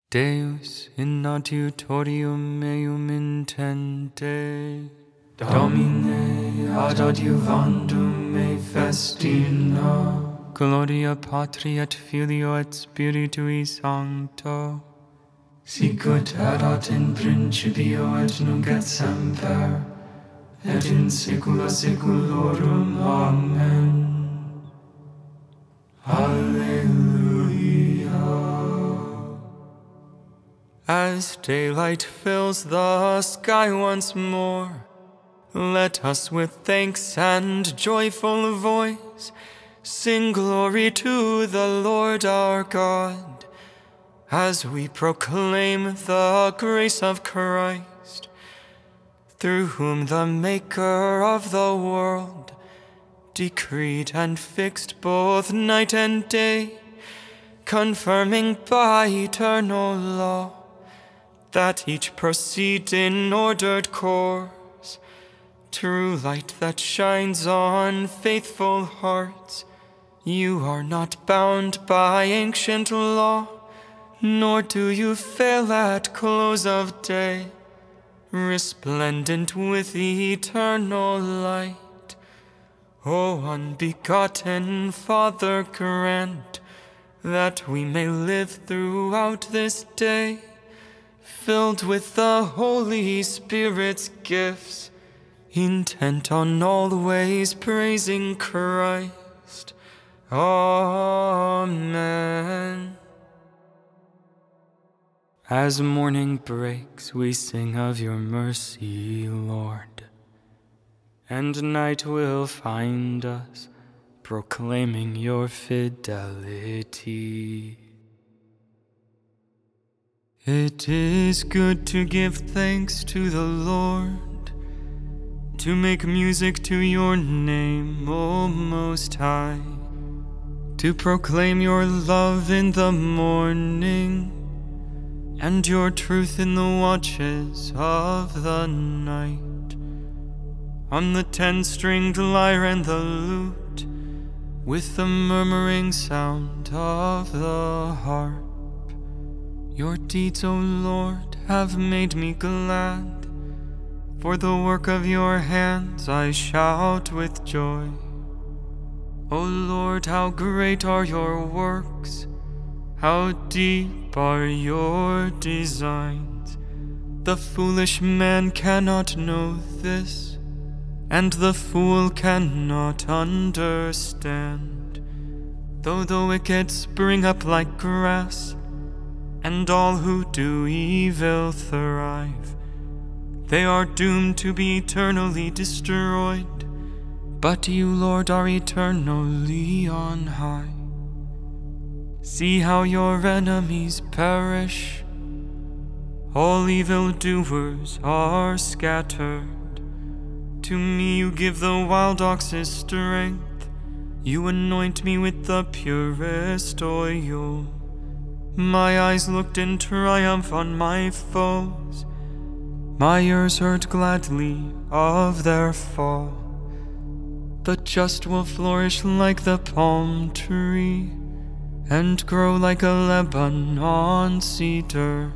Deus in adiutorium meum intende, Domine ad adiuvandum me festina, Gloria Patri et Filio et Spiritui Sancto, sicut erat in principio et nunc et semper, et in saecula saeculorum. Amen. Alleluia. As daylight fills the sky once more, let us with thanks and joyful voice sing glory to the Lord our God, as we proclaim the grace of Christ, through whom the Maker of the world decreed and fixed both night and day, confirming by eternal law that each proceed in ordered course. True light that shines on faithful hearts, you are not bound by ancient law, nor do you fail at close of day, resplendent with eternal light. O unbegotten Father, grant that we may live throughout this day, filled with the Holy Spirit's gifts, intent on always praising Christ. Amen. As morning breaks, we sing of your mercy, Lord, and night will find us proclaiming your fidelity. It is good to give thanks to the Lord, to make music to your name, O Most High, to proclaim your love in the morning, and your truth in the watches of the night. On the 10-stringed lyre and the lute, with the murmuring sound of the harp, your deeds, O Lord, have made me glad. For the work of your hands I shout with joy. O Lord, how great are your works! How deep are your designs! The foolish man cannot know this, and the fool cannot understand. Though the wicked spring up like grass, and all who do evil thrive, they are doomed to be eternally destroyed. But you, Lord, are eternally on high. See how your enemies perish. All evildoers are scattered. To me you give the wild ox's strength. You anoint me with the purest oil. My eyes looked in triumph on my foes. My ears heard gladly of their fall. The just will flourish like the palm tree, and grow like a Lebanon cedar.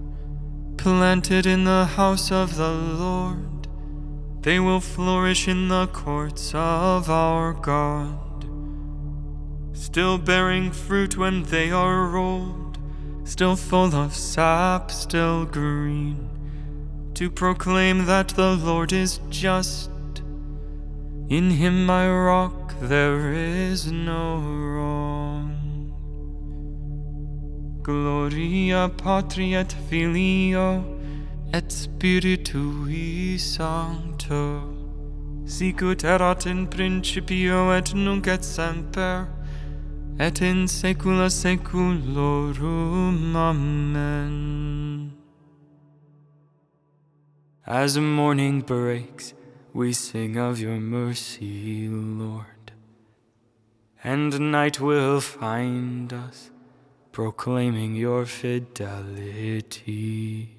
Planted in the house of the Lord, they will flourish in the courts of our God. Still bearing fruit when they are old, still full of sap, still green, to proclaim that the Lord is just. In him my rock, there is no wrong. Gloria Patri et Filio et Spiritui Sancto, sicut erat in principio et nunc et semper, et in saecula saeculorum. Amen. As morning breaks, we sing of your mercy, Lord, and night will find us proclaiming your fidelity.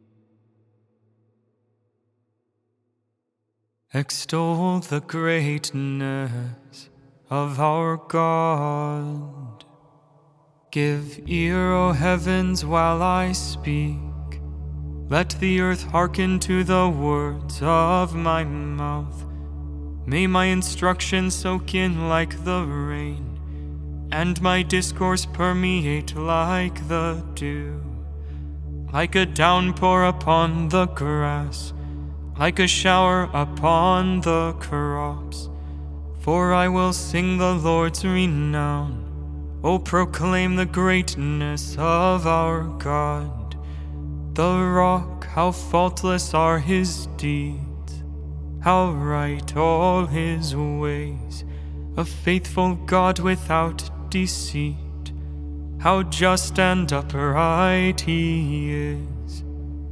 Extol the greatness of our God. Give ear, O heavens, while I speak. Let the earth hearken to the words of my mouth. May my instruction soak in like the rain, and my discourse permeate like the dew. Like a downpour upon the grass, like a shower upon the crops. For I will sing the Lord's renown. O proclaim the greatness of our God. The rock, how faultless are his deeds, how right all his ways. A faithful God without deceit, how just and upright he is.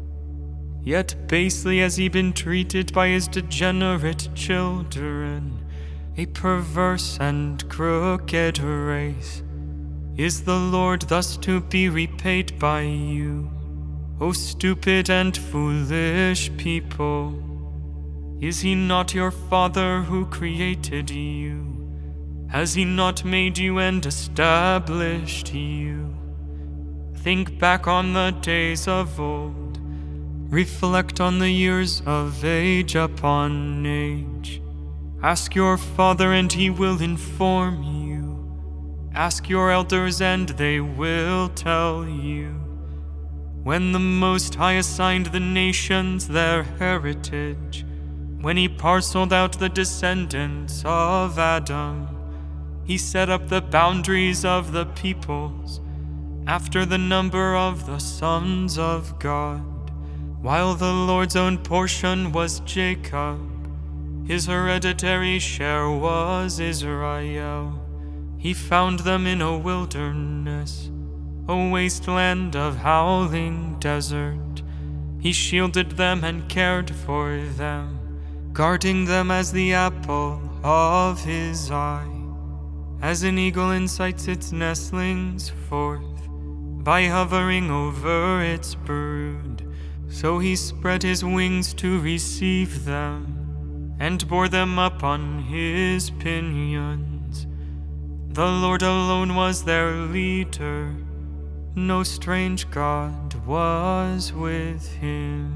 Yet basely has he been treated by his degenerate children, a perverse and crooked race. Is the Lord thus to be repaid by you, O stupid and foolish people? Is he not your Father who created you? Has he not made you and established you? Think back on the days of old. Reflect on the years of age upon age. Ask your father and he will inform you. Ask your elders and they will tell you. When the Most High assigned the nations their heritage, when he parceled out the descendants of Adam, he set up the boundaries of the peoples after the number of the sons of God. While the Lord's own portion was Jacob, his hereditary share was Israel. He found them in a wilderness, a wasteland of howling desert. He shielded them and cared for them, guarding them as the apple of his eye. As an eagle incites its nestlings forth by hovering over its brood, so he spread his wings to receive them and bore them up on his pinions. The Lord alone was their leader, no strange god was with him.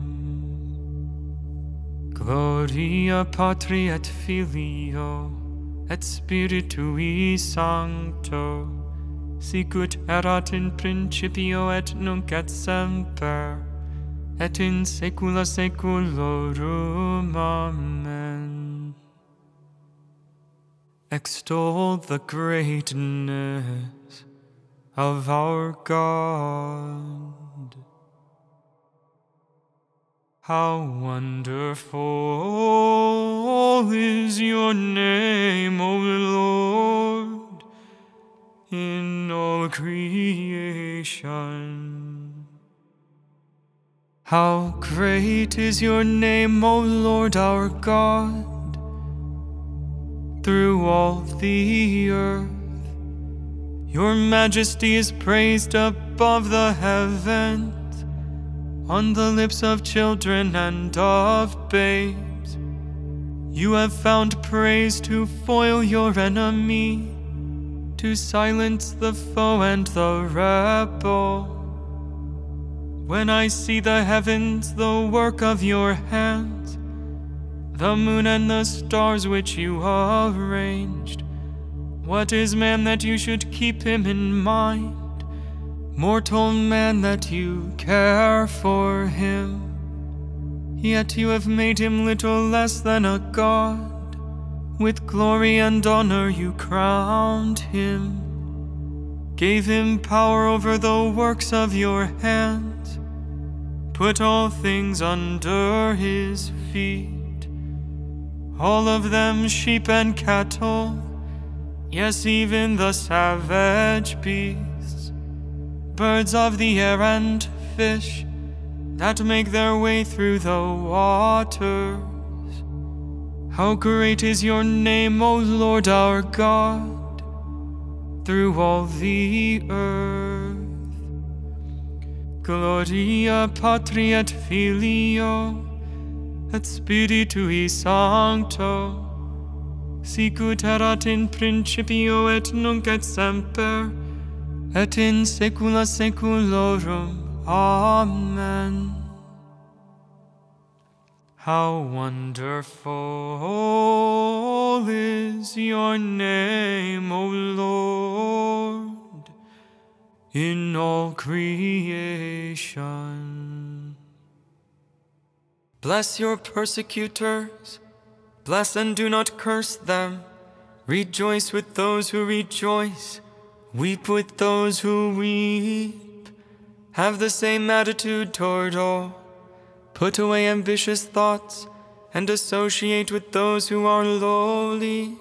Gloria Patri et Filio et Spiritui Sancto, sicut erat in principio et nunc et semper, et in saecula saeculorum. Amen. Extol the greatness of our God. How wonderful is your name, O Lord, in all creation. How great is your name, O Lord our God, through all the earth. Your majesty is praised above the heavens, on the lips of children and of babes. You have found praise to foil your enemy, to silence the foe and the rebel. When I see the heavens, the work of your hands, the moon and the stars which you arranged, what is man that you should keep him in mind? Mortal man that you care for him. Yet you have made him little less than a god. With glory and honor you crowned him. Gave him power over the works of your hands. Put all things under his feet. All of them sheep and cattle, yes, even the savage beasts, birds of the air and fish that make their way through the waters. How great is your name, O Lord our God, through all the earth. Gloria Patri et Filio et Spiritui Sancto, sicut erat in principio et nunc et semper, et in saecula saeculorum. Amen. How wonderful is your name, O Lord, in all creation. Bless your persecutors, bless and do not curse them. Rejoice with those who rejoice, weep with those who weep. Have the same attitude toward all. Put away ambitious thoughts and associate with those who are lowly.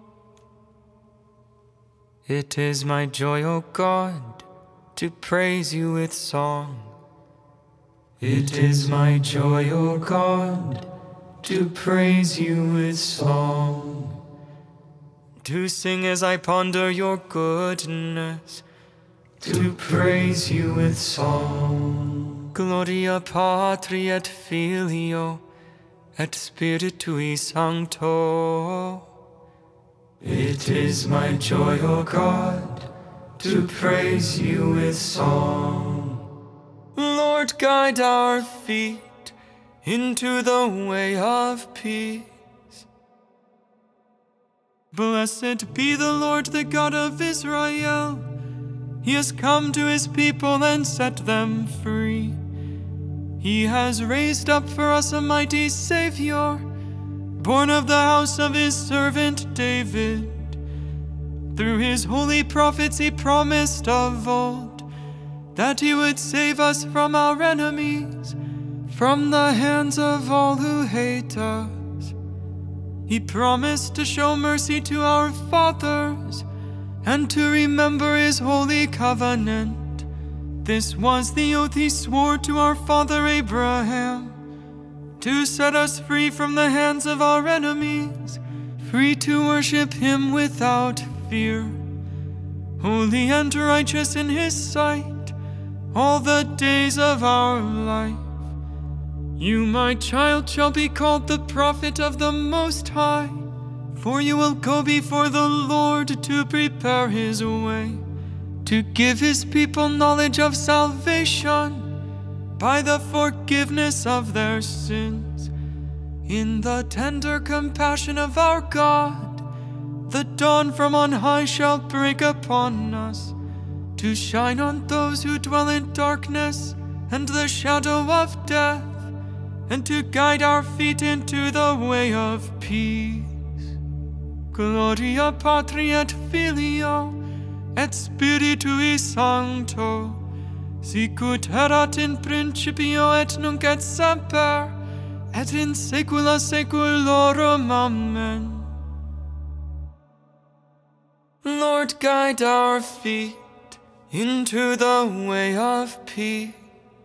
It is my joy, O God, to praise you with song. It is my joy, O God, to praise you with song. To sing as I ponder your goodness, to praise you with song. Gloria Patri et Filio et Spiritui Sancto. It is my joy, O God, to praise you with song. Lord, guide our feet into the way of peace. Blessed be the Lord, the God of Israel. He has come to his people and set them free. He has raised up for us a mighty Savior, born of the house of his servant David. Through his holy prophets he promised of old that he would save us from our enemies, from the hands of all who hate us. He promised to show mercy to our fathers and to remember his holy covenant. This was the oath he swore to our father Abraham, to set us free from the hands of our enemies, free to worship him without fear, holy and righteous in his sight, all the days of our life. You, my child, shall be called the prophet of the Most High, for you will go before the Lord to prepare his way, to give his people knowledge of salvation by the forgiveness of their sins. In the tender compassion of our God, the dawn from on high shall break upon us, to shine on those who dwell in darkness and the shadow of death, and to guide our feet into the way of peace. Gloria Patri et Filio et Spiritui Sancto, sic ut erat in principio et nunc et semper, et in saecula saeculorum. Amen. Lord, guide our feet into the way of peace.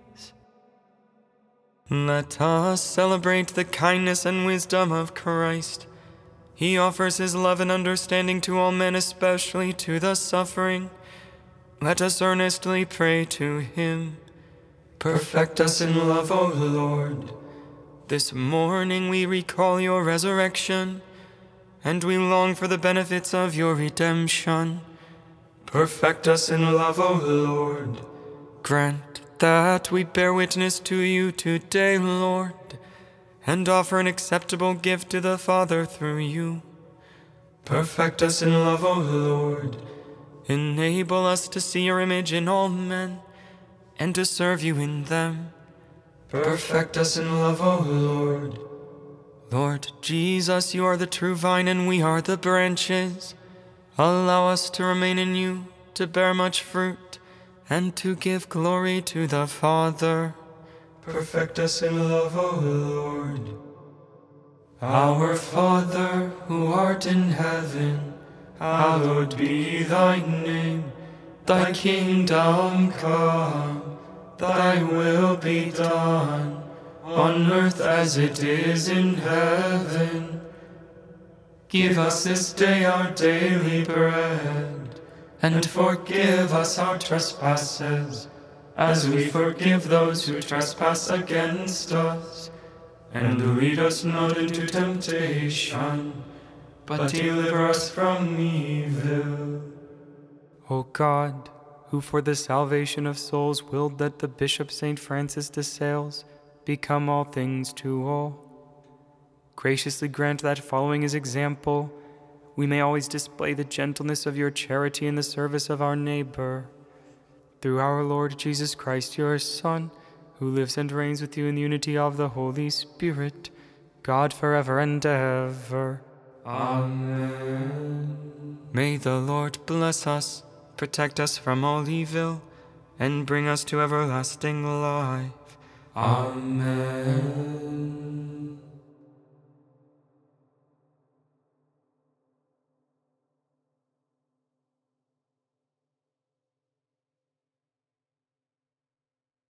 Let us celebrate the kindness and wisdom of Christ. He offers his love and understanding to all men, especially to the suffering. Let us earnestly pray to him. Perfect us in love, O Lord. This morning we recall your resurrection, and we long for the benefits of your redemption. Perfect us in love, O Lord. Grant that we bear witness to you today, Lord, and offer an acceptable gift to the Father through you. Perfect us in love, O Lord. Enable us to see your image in all men, and to serve you in them. Perfect us in love, O Lord. Lord Jesus, you are the true vine, and we are the branches. Allow us to remain in you, to bear much fruit, and to give glory to the Father. Perfect us in love, O Lord. Our Father, who art in heaven, hallowed be thy name. Thy kingdom come, thy will be done, on earth as it is in heaven. Give us this day our daily bread, and forgive us our trespasses, as we forgive those who trespass against us. And lead us not into temptation, but deliver us from evil. O God, who for the salvation of souls willed that the Bishop St. Francis de Sales become all things to all, graciously grant that, following his example, we may always display the gentleness of your charity in the service of our neighbor. Through our Lord Jesus Christ, your Son, who lives and reigns with you in the unity of the Holy Spirit, God forever and ever. Amen. May the Lord bless us, protect us from all evil, and bring us to everlasting life. Amen.